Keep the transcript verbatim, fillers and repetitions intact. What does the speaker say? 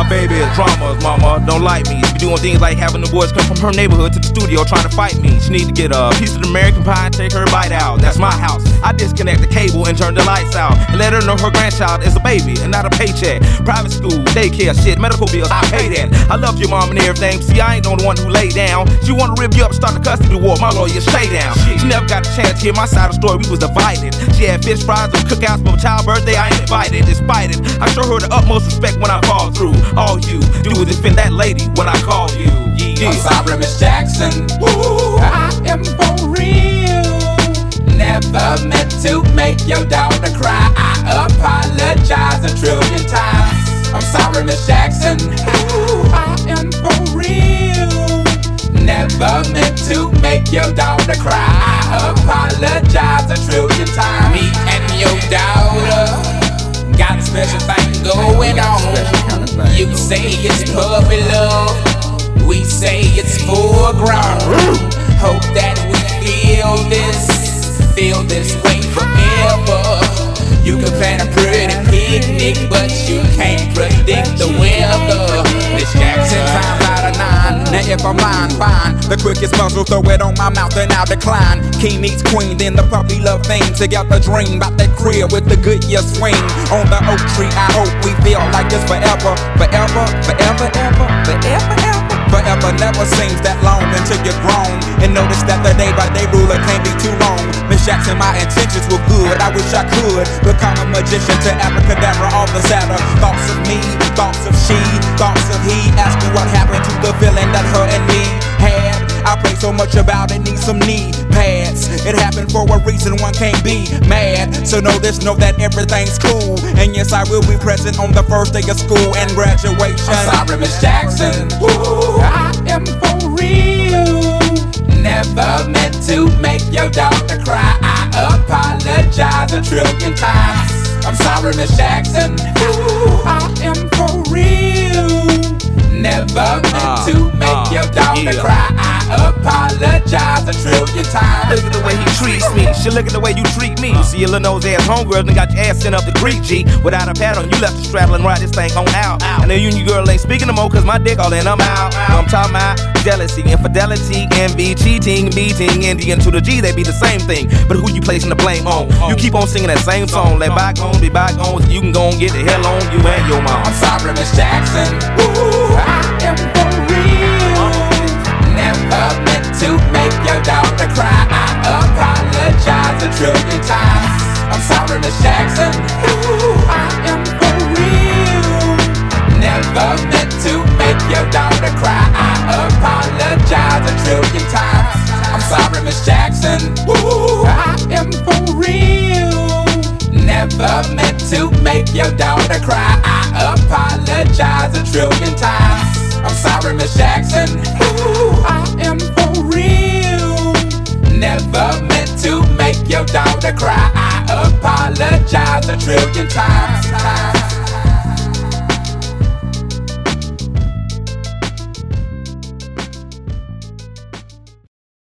baby is dramas, mama, don't like me. She be doing things like having the boys come from her neighborhood to the studio trying to fight me. She need to get a piece of the American pie and take her bite out. That's my house. I disconnect the cable and turn the lights out and let her know her grandchild is a baby and not a paycheck. Private school, daycare, shit, medical bills, I pay that. I love your mom and everything. See, I ain't the only one who lay down. She wanna rip you up, start the custody war. My lawyer, stay down. She never got a chance to hear my side of the story. We was divided. She had fish fries and cookouts for my child's birthday. I ain't invited, despite it. I show her the utmost respect when I fall through. All you do is defend that lady when I call you. Yeah. I'm sorry, Miss Jackson. Ooh, I am for real. Never meant to make your daughter cry. I apologize a trillion times. I'm sorry, Miss Jackson. Ooh, I am for real. Never meant to make your daughter cry. I apologize a trillion times. Me and your daughter got a special thing going on. You say it's puppy love, we say it's full grown. Hope that we feel this, feel this way forever. You can plan a pretty picnic, but you can't predict the weather. Miss Jackson, times out of nine. Now if I'm lying, fine. The quickest muzzle, throw it on my mouth and I'll decline. King meets queen, then the puppy love thing. Together dream about that crib with the good year swing. On the oak tree, I hope we feel like this forever. Forever, forever, ever, forever, ever. Forever never seems that long until you're grown. And notice that the day by day ruler can't be too long. Miss Jackson, my intentions were good. I wish I could become a magician to abracadabra all the sadder. Thoughts of me, thoughts of she, thoughts of he. Ask me what happened to the feeling that her and me had. I pray so much about it, need some knee pads. It happened for a reason, one can't be mad. So know this, know that everything's cool. And yes, I will be present on the first day of school and graduation. I'm sorry, Miss Jackson. Ooh, I am for real. Never meant to make your daughter cry. I apologize a trillion times. I'm sorry, Miss Jackson. Ooh, I am for real. Never meant uh, to make uh, your daughter yeah. cry. I apologize a trillion times. Look at the way he treats me. She look at the way you treat me. Uh. See your little nose ass homegirl and got your ass sent up the Greek G. Without a pad on, you left the straddle and ride this thing on out. out. And the union girl ain't speaking no more cause my dick all in, I'm out. out. I'm talking about jealousy, infidelity, envy, cheating, beating, and the N to the G, they be the same thing. But who you placing the blame on? You keep on singing that same song. Let bygones be bygones. You can go and get the hell on you and your mom. I'm sorry, Miss Jackson. Ooh, I am for real. Never meant to make your daughter cry. I apologize a trillion times. I'm sorry, Miss Jackson. Ooh, I am for real. Never meant to make your daughter cry. I apologize a trillion times. I'm sorry, Miss Jackson. Ooh, I am for real. Never meant to make your daughter cry. I apologize a trillion times. I'm sorry, Miss Jackson. Ooh, I am for real. Never meant to make your daughter cry. I apologize a trillion times.